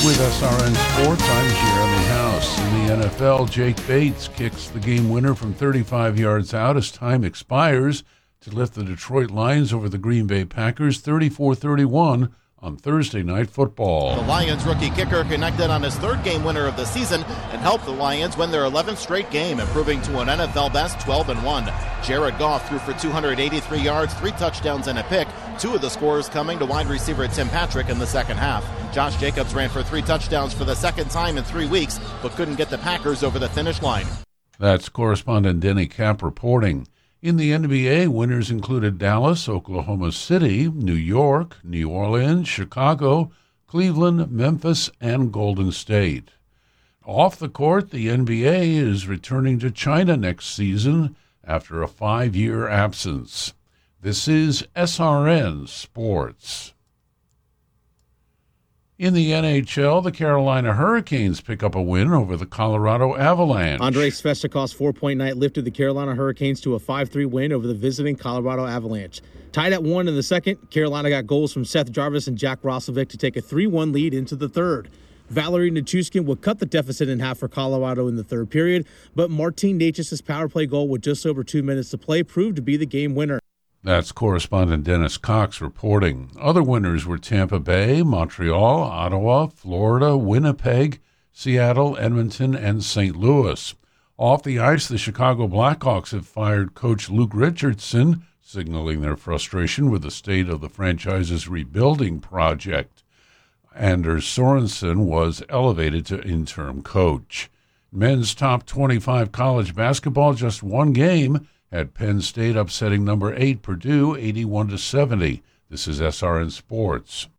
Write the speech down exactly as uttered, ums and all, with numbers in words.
With S R N Sports, I'm Jeremy House. In the N F L, Jake Bates kicks the game winner from thirty-five yards out as time expires to lift the Detroit Lions over the Green Bay Packers thirty-four thirty-one on Thursday Night Football. The Lions rookie kicker connected on his third game winner of the season and helped the Lions win their eleventh straight game, improving to an N F L best twelve and one. Jared Goff threw for two hundred eighty-three yards, three touchdowns, and a pick. Two of the scores coming to wide receiver Tim Patrick in the second half. Josh Jacobs ran for three touchdowns for the second time in three weeks, but couldn't get the Packers over the finish line. That's correspondent Denny Cap reporting. In the N B A, winners included Dallas, Oklahoma City, New York, New Orleans, Chicago, Cleveland, Memphis, and Golden State. Off the court, the N B A is returning to China next season after a five-year absence. This is S R N Sports. In the N H L, the Carolina Hurricanes pick up a win over the Colorado Avalanche. Andrei Svechnikov's four-point night lifted the Carolina Hurricanes to a five three win over the visiting Colorado Avalanche. Tied at one in the second, Carolina got goals from Seth Jarvis and Jack Roslovic to take a three one lead into the third. Valerie Nichushkin would cut the deficit in half for Colorado in the third period, but Martin Necas' power play goal with just over two minutes to play proved to be the game winner. That's correspondent Dennis Cox reporting. Other winners were Tampa Bay, Montreal, Ottawa, Florida, Winnipeg, Seattle, Edmonton, and Saint Louis. Off the ice, the Chicago Blackhawks have fired coach Luke Richardson, signaling their frustration with the state of the franchise's rebuilding project. Anders Sorensen was elevated to interim coach. Men's top twenty-five college basketball, just one game, had Penn State upsetting number eight Purdue eighty-one to seventy. This is S R N Sports.